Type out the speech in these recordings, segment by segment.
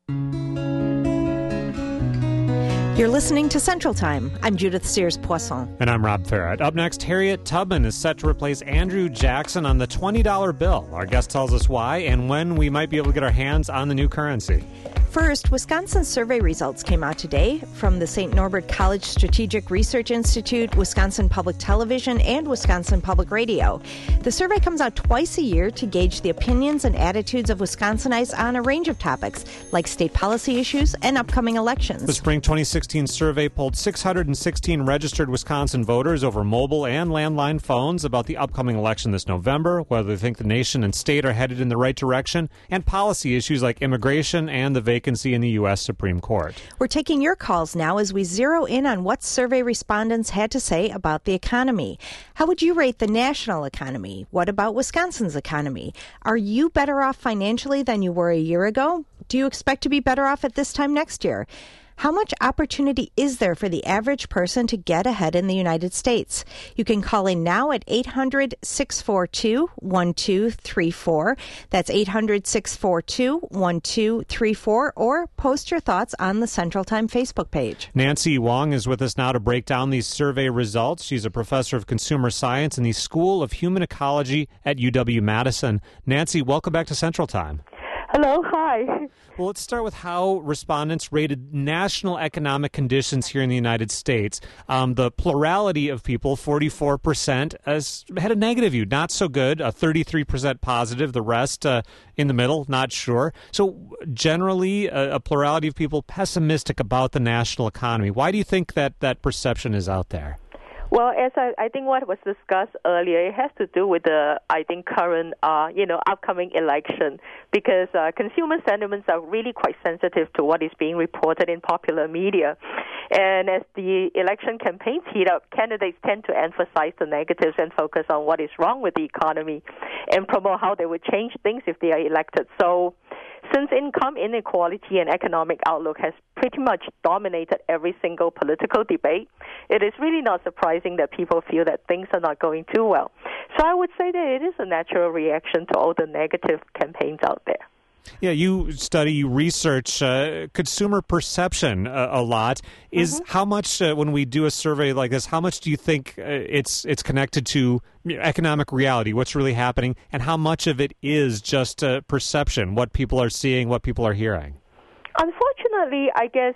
You're listening to Central Time. I'm Judith Sears-Poisson. And I'm Rob Farrett. Up next, Harriet Tubman is set to replace Andrew Jackson on the $20 bill. Our guest tells us why and when we might be able to get our hands on the new currency. First, Wisconsin survey results came out today from the St. Norbert College Strategic Research Institute, Wisconsin Public Television, and Wisconsin Public Radio. The survey comes out twice a year to gauge the opinions and attitudes of Wisconsinites on a range of topics, like state policy issues and upcoming elections. The spring 2016 survey polled 616 registered Wisconsin voters over mobile and landline phones about the upcoming election this November, whether they think the nation and state are headed in the right direction, and policy issues like immigration and the vacancy in the U.S. Supreme Court. We're taking your calls now as we zero in on what survey respondents had to say about the economy. How would you rate the national economy? What about Wisconsin's economy? Are you better off financially than you were a year ago? Do you expect to be better off at this time next year? How much opportunity is there for the average person to get ahead in the United States? You can call in now at 800-642-1234. That's 800-642-1234, or post your thoughts on the Central Time Facebook page. Nancy Wong is with us now to break down these survey results. She's a professor of consumer science in the School of Human Ecology at UW-Madison. Nancy, welcome back to Central Time. Hello, hi. Well, let's start with how respondents rated national economic conditions here in the United States. The plurality of people, 44%, had a negative view, not so good, 33% positive, the rest in the middle, not sure. So generally, a plurality of people pessimistic about the national economy. Why do you think that perception is out there? Well, as I think what was discussed earlier, it has to do with the, current, upcoming election, because consumer sentiments are really quite sensitive to what is being reported in popular media. And as the election campaigns heat up, candidates tend to emphasize the negatives and focus on what is wrong with the economy and promote how they would change things if they are elected. So since income inequality and economic outlook has pretty much dominated every single political debate, it is really not surprising that people feel that things are not going too well. So I would say that it is a natural reaction to all the negative campaigns out there. Yeah, you research consumer perception a lot. Is how much, when we do a survey like this, how much do you think it's connected to economic reality, what's really happening, and how much of it is just perception, what people are seeing, what people are hearing? Unfortunately, I guess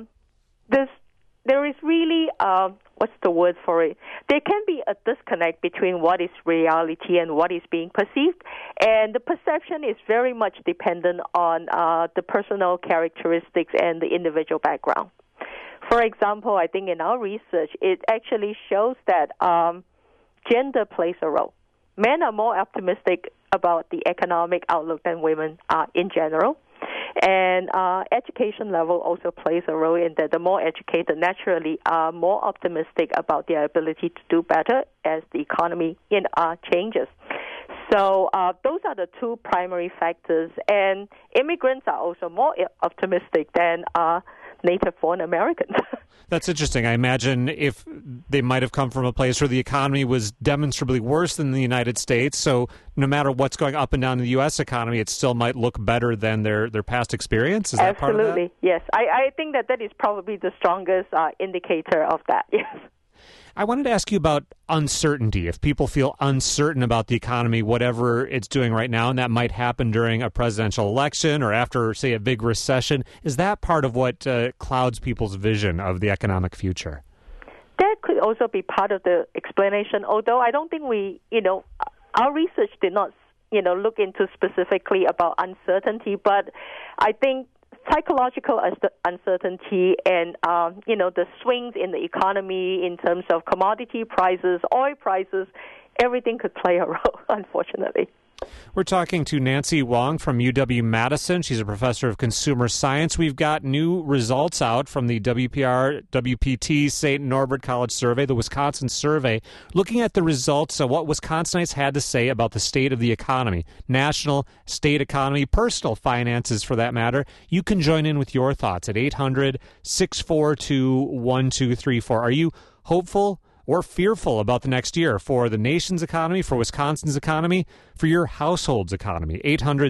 there is really, what's the word for it? There can be a disconnect between what is reality and what is being perceived, and the perception is very much dependent on the personal characteristics and the individual background. For example, I think in our research, it actually shows that gender plays a role. Men are more optimistic about the economic outlook than women are in general. And education level also plays a role in that the more educated naturally are more optimistic about their ability to do better as the economy changes. So those are the two primary factors. And immigrants are also more optimistic than native-born Americans. That's interesting. I imagine if they might have come from a place where the economy was demonstrably worse than the United States, so no matter what's going up and down in the U.S. economy, it still might look better than their past experience? Is that part of that? Absolutely, yes. I think that is probably the strongest indicator of that, yes. I wanted to ask you about uncertainty. If people feel uncertain about the economy, whatever it's doing right now, and that might happen during a presidential election or after, say, a big recession, is that part of what clouds people's vision of the economic future? That could also be part of the explanation, although I don't think our research did not, look into specifically about uncertainty, but I think psychological uncertainty and, the swings in the economy in terms of commodity prices, oil prices, everything could play a role, unfortunately. We're talking to Nancy Wong from UW-Madison. She's a professor of consumer science. We've got new results out from the WPT St. Norbert College survey, the Wisconsin survey, looking at the results of what Wisconsinites had to say about the state of the economy, national, state economy, personal finances for that matter. You can join in with your thoughts at 800-642-1234. Are you hopeful or fearful about the next year for the nation's economy, for Wisconsin's economy, for your household's economy.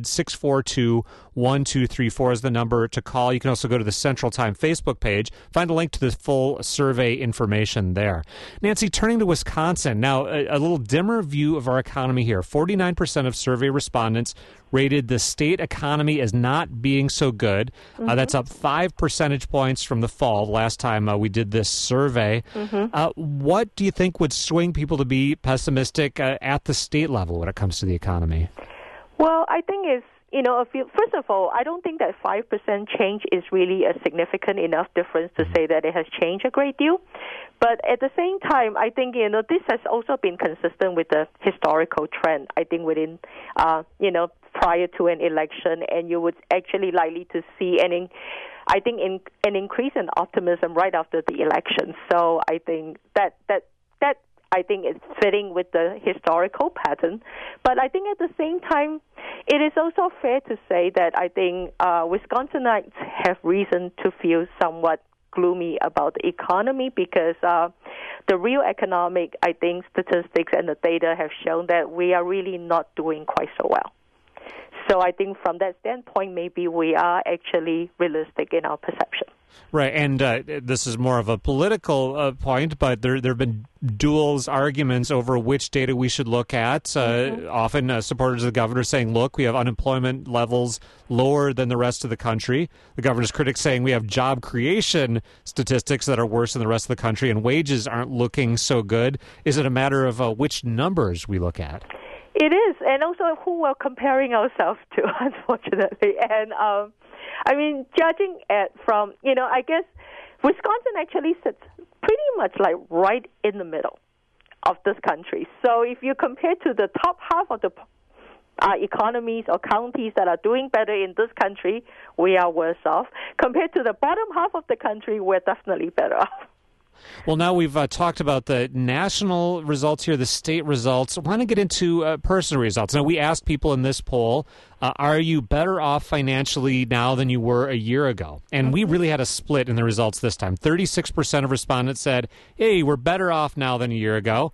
800-642-1234 is the number to call. You can also go to the Central Time Facebook page, find a link to the full survey information there. Nancy, turning to Wisconsin, now a little dimmer view of our economy here. 49% of survey respondents rated the state economy as not being so good. That's up 5 percentage points from the fall, last time we did this survey. What do you think would swing people to be pessimistic at the state level when it comes to the economy? Well, I think it's, first of all, I don't think that 5% change is really a significant enough difference to say that it has changed a great deal. But at the same time, I think, this has also been consistent with the historical trend, I think, within, prior to an election, and you would actually likely to see an increase in optimism right after the election. So I think that I think is fitting with the historical pattern. But I think at the same time, it is also fair to say that I think Wisconsinites have reason to feel somewhat gloomy about the economy because the real economic, I think, statistics and the data have shown that we are really not doing quite so well. So I think from that standpoint, maybe we are actually realistic in our perception. Right, and this is more of a political point, but there have been dual arguments over which data we should look at. Often supporters of the governor saying, look, we have unemployment levels lower than the rest of the country. The governor's critics saying we have job creation statistics that are worse than the rest of the country, and wages aren't looking so good. Is it a matter of which numbers we look at? It is, and also who we're comparing ourselves to, unfortunately. And judging from, I guess Wisconsin actually sits pretty much like right in the middle of this country. So if you compare to the top half of the economies or counties that are doing better in this country, we are worse off. Compared to the bottom half of the country, we're definitely better off. Well, now we've talked about the national results here, the state results. I want to get into personal results. Now, we asked people in this poll, are you better off financially now than you were a year ago? And we really had a split in the results this time. 36% of respondents said, hey, we're better off now than a year ago.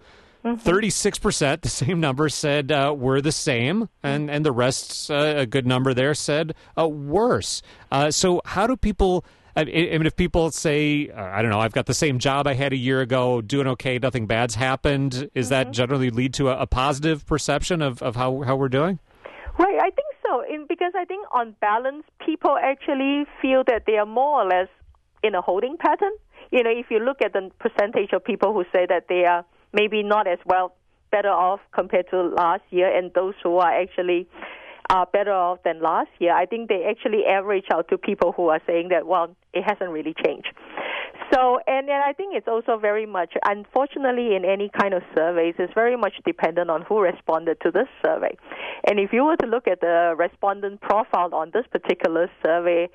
36%, the same number, said we're the same, and the rest, a good number there, said worse. So how do people... if people say, I don't know, I've got the same job I had a year ago, doing okay, nothing bad's happened, is that generally lead to a positive perception of how we're doing? Right, I think so, because I think on balance, people actually feel that they are more or less in a holding pattern. If you look at the percentage of people who say that they are maybe not as better off compared to last year, and those who are actually better off than last year, I think they actually average out to people who are saying that, well, it hasn't really changed. So, and I think it's also very much, unfortunately, in any kind of surveys, it's very much dependent on who responded to this survey. And if you were to look at the respondent profile on this particular survey,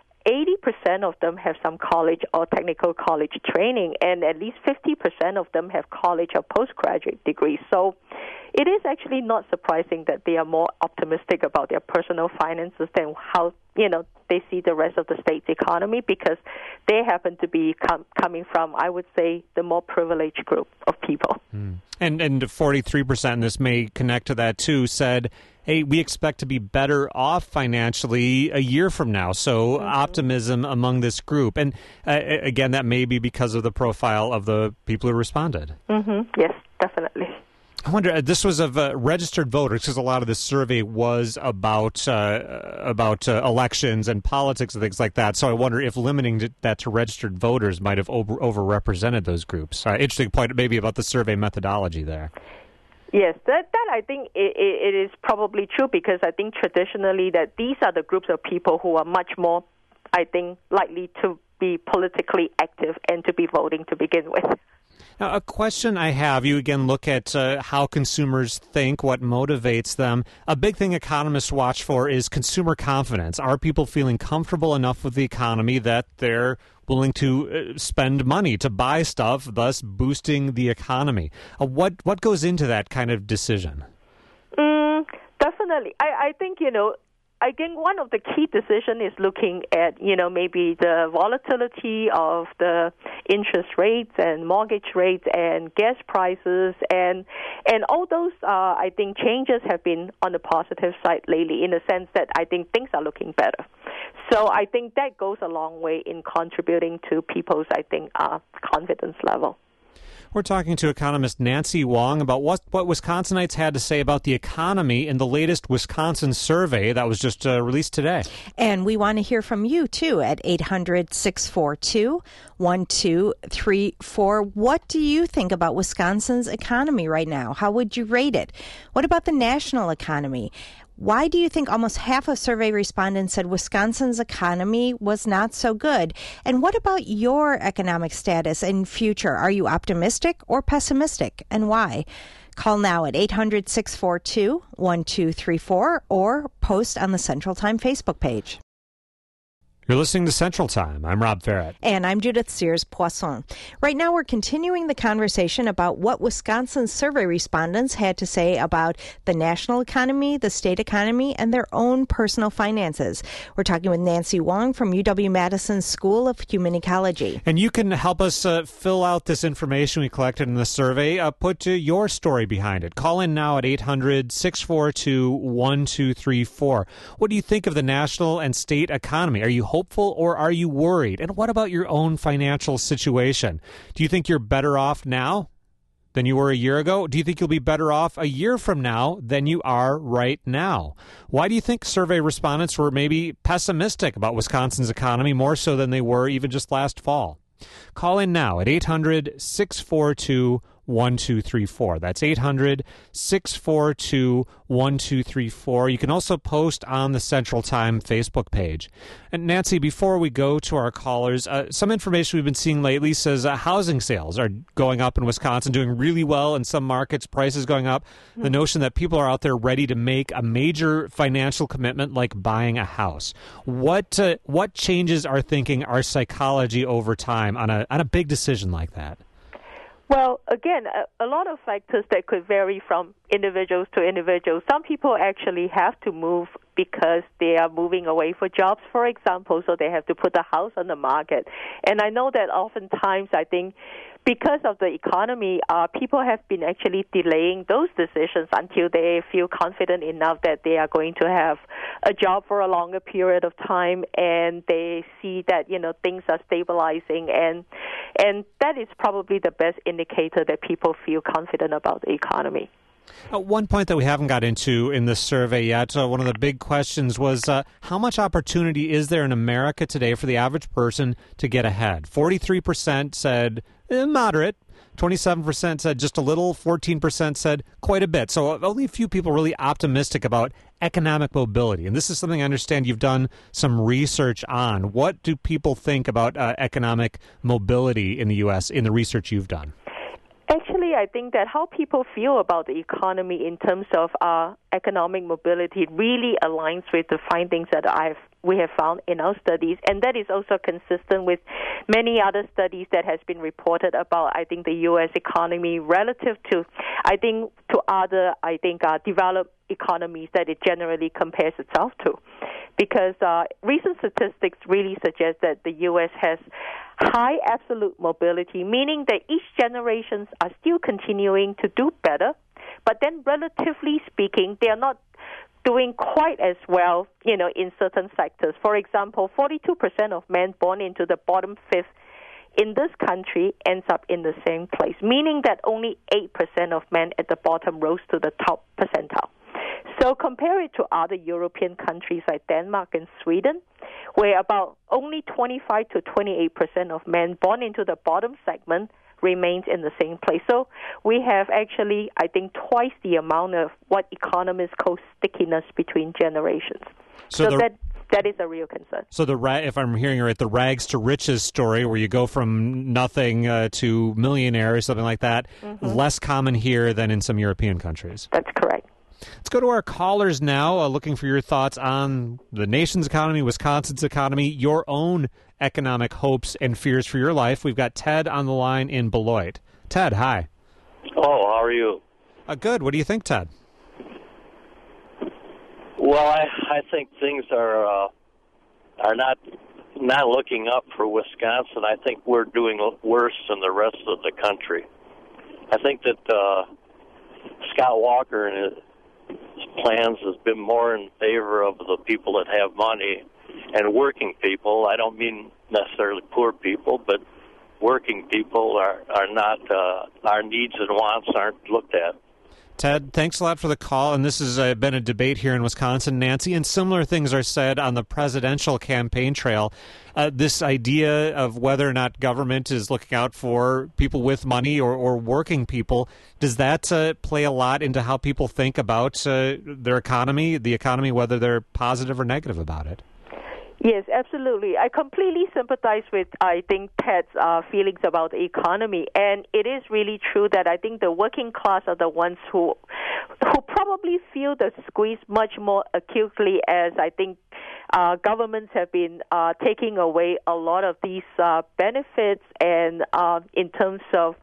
80% of them have some college or technical college training, and at least 50% of them have college or postgraduate degrees. So it is actually not surprising that they are more optimistic about their personal finances than how, they see the rest of the state's economy, because they happen to be coming from, I would say, the more privileged group of people. And 43%, and this may connect to that too, said, hey, we expect to be better off financially a year from now. So optimism among this group. And again, that may be because of the profile of the people who responded. Yes, definitely. I wonder, this was of registered voters, because a lot of this survey was about elections and politics and things like that. So I wonder if limiting that to registered voters might have overrepresented those groups. Interesting point maybe about the survey methodology there. Yes, that I think it is probably true, because I think traditionally that these are the groups of people who are much more, I think, likely to be politically active and to be voting to begin with. Now, a question I have, you again look at how consumers think, what motivates them. A big thing economists watch for is consumer confidence. Are people feeling comfortable enough with the economy that they're willing to spend money to buy stuff, thus boosting the economy? What goes into that kind of decision? Definitely. I think, I think one of the key decisions is looking at, maybe the volatility of the interest rates and mortgage rates and gas prices and all those, I think, changes have been on the positive side lately in the sense that I think things are looking better. So I think that goes a long way in contributing to people's, I think, confidence level. We're talking to economist Nancy Wong about what Wisconsinites had to say about the economy in the latest Wisconsin survey that was just released today. And we want to hear from you, too, at 800-642-1234. What do you think about Wisconsin's economy right now? How would you rate it? What about the national economy? Why do you think almost half of survey respondents said Wisconsin's economy was not so good? And what about your economic status and future? Are you optimistic or pessimistic, and why? Call now at 800-642-1234 or post on the Central Time Facebook page. You're listening to Central Time. I'm Rob Farrett. And I'm Judith Sears-Poisson. Right now, we're continuing the conversation about what Wisconsin's survey respondents had to say about the national economy, the state economy, and their own personal finances. We're talking with Nancy Wong from UW-Madison School of Human Ecology. And you can help us fill out this information we collected in the survey. Put your story behind it. Call in now at 800-642-1234. What do you think of the national and state economy? Are you hopeful or are you worried? And what about your own financial situation? Do you think you're better off now than you were a year ago? Do you think you'll be better off a year from now than you are right now? Why do you think survey respondents were maybe pessimistic about Wisconsin's economy more so than they were even just last fall? Call in now at 800-642-1234. That's 800-642-1234. You can also post on the Central Time Facebook page. And Nancy, before we go to our callers, some information we've been seeing lately says housing sales are going up in Wisconsin, doing really well in some markets, prices going up. The notion that people are out there ready to make a major financial commitment like buying a house. What changes our thinking, our psychology over time on a big decision like that? Well, again, a lot of factors that could vary from individuals to individuals. Some people actually have to move because they are moving away for jobs, for example, so they have to put the house on the market. And I know that oftentimes, I think, because of the economy, people have been actually delaying those decisions until they feel confident enough that they are going to have a job for a longer period of time, and they see that things are stabilizing, and that is probably the best indicator that people feel confident about the economy. One point that we haven't got into in this survey yet, one of the big questions was how much opportunity is there in America today for the average person to get ahead? 43% said moderate, 27% said just a little, 14% said quite a bit. So only a few people really optimistic about economic mobility. And this is something I understand you've done some research on. What do people think about economic mobility in the U.S. in the research you've done? Actually, I think that how people feel about the economy in terms of economic mobility really aligns with the findings that we have found in our studies, and that is also consistent with many other studies that has been reported about, I think, the U.S. economy relative to, other, developed economies that it generally compares itself to. Because recent statistics really suggest that the U.S. has high absolute mobility, meaning that each generations are still continuing to do better, but then relatively speaking, they are not doing quite as well, in certain sectors. For example, 42% of men born into the bottom fifth in this country ends up in the same place, meaning that only 8% of men at the bottom rose to the top percentile. So compare it to other European countries like Denmark and Sweden, where about only 25 to 28% of men born into the bottom segment remains in the same place. So we have actually, I think, twice the amount of what economists call stickiness between generations. So that is a real concern. So if I'm hearing it right, the rags to riches story, where you go from nothing to millionaire or something like that, less common here than in some European countries. That's correct. Let's go to our callers now, looking for your thoughts on the nation's economy, Wisconsin's economy, your own economic hopes and fears for your life. We've got Ted on the line in Beloit. Ted, hi. Oh, how are you? Good. What do you think, Ted? Well, I think things are not looking up for Wisconsin. I think we're doing worse than the rest of the country. I think that Scott Walker and his plans has been more in favor of the people that have money and working people. I don't mean necessarily poor people, but working people are not, our needs and wants aren't looked at. Ted, thanks a lot for the call, and this has been a debate here in Wisconsin, Nancy, and similar things are said on the presidential campaign trail. This idea of whether or not government is looking out for people with money or working people, does that play a lot into how people think about their economy, the economy, whether they're positive or negative about it? Yes, absolutely. I completely sympathize with, I think, Ted's feelings about the economy. And it is really true that I think the working class are the ones who probably feel the squeeze much more acutely, as I think governments have been taking away a lot of these benefits, and in terms of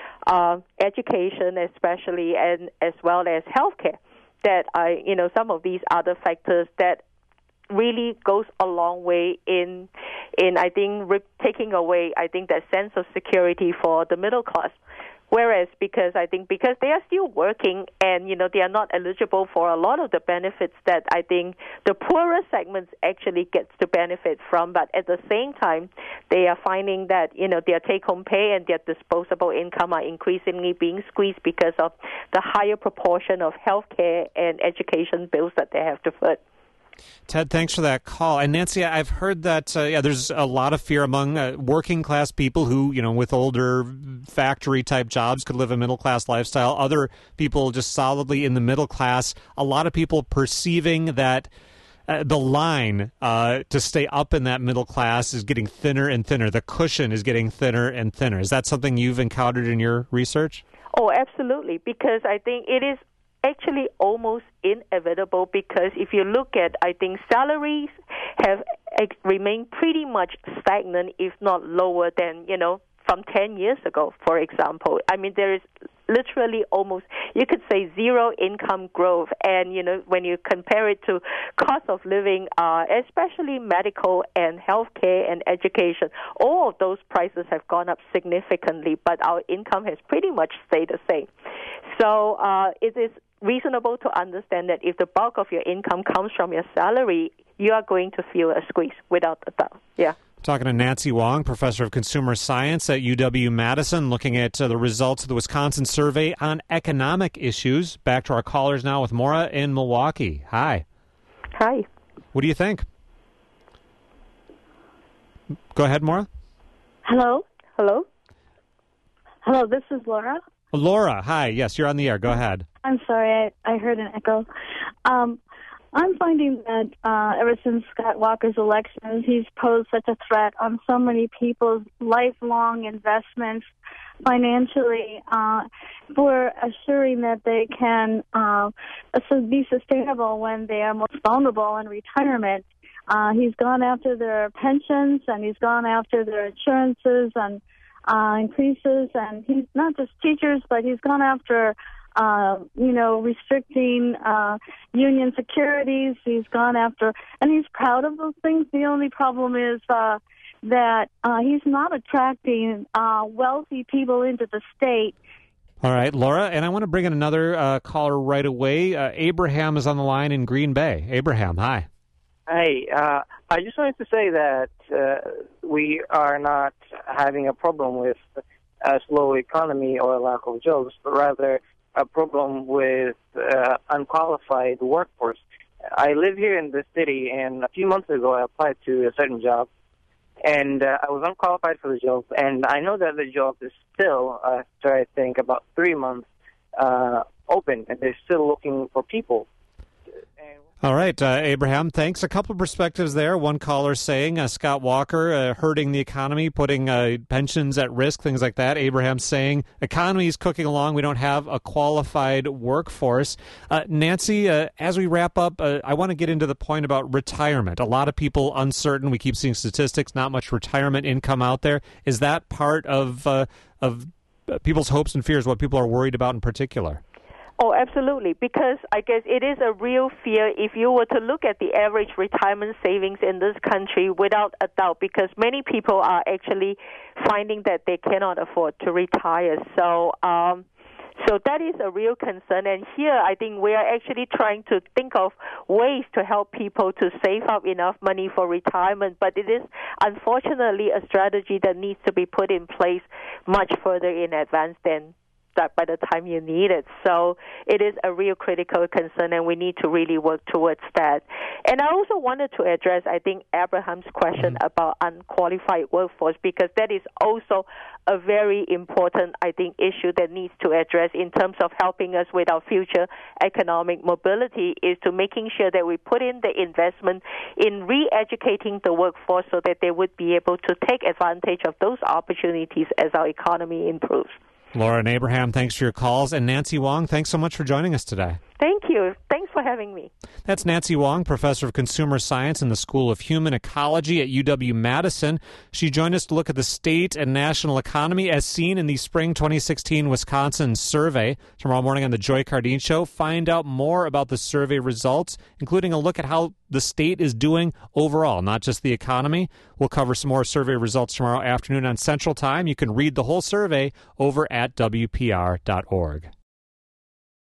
education especially, and as well as healthcare, that some of these other factors that really goes a long way in I think taking away, I think, that sense of security for the middle class. Whereas because they are still working and they are not eligible for a lot of the benefits that I think the poorer segments actually gets to benefit from, but at the same time they are finding that their take-home pay and their disposable income are increasingly being squeezed because of the higher proportion of healthcare and education bills that they have to foot. Ted, thanks for that call. And Nancy, I've heard that there's a lot of fear among working class people who, with older factory type jobs could live a middle class lifestyle. Other people just solidly in the middle class. A lot of people perceiving that the line to stay up in that middle class is getting thinner and thinner. The cushion is getting thinner and thinner. Is that something you've encountered in your research? Oh, absolutely, because I think it is actually almost inevitable, because if you look at, I think, salaries have remained pretty much stagnant, if not lower than, from 10 years ago, for example. I mean, there is literally almost, you could say, zero income growth. And, when you compare it to cost of living, especially medical and healthcare and education, all of those prices have gone up significantly, but our income has pretty much stayed the same. So it is reasonable to understand that if the bulk of your income comes from your salary, you are going to feel a squeeze, without a doubt. Yeah. Talking to Nancy Wong, professor of consumer science at UW-Madison, looking at the results of the Wisconsin survey on economic issues. Back to our callers now with Maura in Milwaukee. Hi. Hi. What do you think? Go ahead, Maura. Hello. Hello. Hello, this is Laura. Laura, hi. Yes, you're on the air. Go ahead. I'm sorry, I heard an echo. I'm finding that ever since Scott Walker's election, he's posed such a threat on so many people's lifelong investments financially for assuring that they can be sustainable when they are most vulnerable in retirement. He's gone after their pensions, and he's gone after their insurances and increases, and he's not just teachers, but he's gone after restricting union securities. He's gone after, and he's proud of those things. The only problem is that he's not attracting wealthy people into the state. All right, Laura, and I want to bring in another caller right away. Abraham is on the line in Green Bay. Abraham, hi. Hi. I just wanted to say that we are not having a problem with a slow economy or a lack of jobs, but rather a problem with unqualified workforce. I live here in the city, and a few months ago I applied to a certain job, and I was unqualified for the job, and I know that the job is still, after I think about 3 months, open, and they're still looking for people. All right, Abraham, thanks. A couple of perspectives there. One caller saying Scott Walker hurting the economy, putting pensions at risk, things like that. Abraham saying economy is cooking along. We don't have a qualified workforce. Nancy, as we wrap up, I want to get into the point about retirement. A lot of people uncertain. We keep seeing statistics, not much retirement income out there. Is that part of people's hopes and fears, what people are worried about in particular? Oh, absolutely, because I guess it is a real fear if you were to look at the average retirement savings in this country, without a doubt, because many people are actually finding that they cannot afford to retire. So that is a real concern. And here I think we are actually trying to think of ways to help people to save up enough money for retirement, but it is unfortunately a strategy that needs to be put in place much further in advance than that by the time you need it. So it is a real critical concern, and we need to really work towards that. And I also wanted to address, I think, Abraham's question about unqualified workforce, because that is also a very important, I think, issue that needs to address in terms of helping us with our future economic mobility, is to making sure that we put in the investment in re-educating the workforce so that they would be able to take advantage of those opportunities as our economy improves. Laura and Abraham, thanks for your calls. And Nancy Wong, thanks so much for joining us today. Thank you. Thanks for having me. That's Nancy Wong, professor of consumer science in the School of Human Ecology at UW-Madison. She joined us to look at the state and national economy as seen in the spring 2016 Wisconsin survey. Tomorrow morning on the Joy Cardine Show, find out more about the survey results, including a look at how the state is doing overall, not just the economy. We'll cover some more survey results tomorrow afternoon on Central Time. You can read the whole survey over at WPR.org.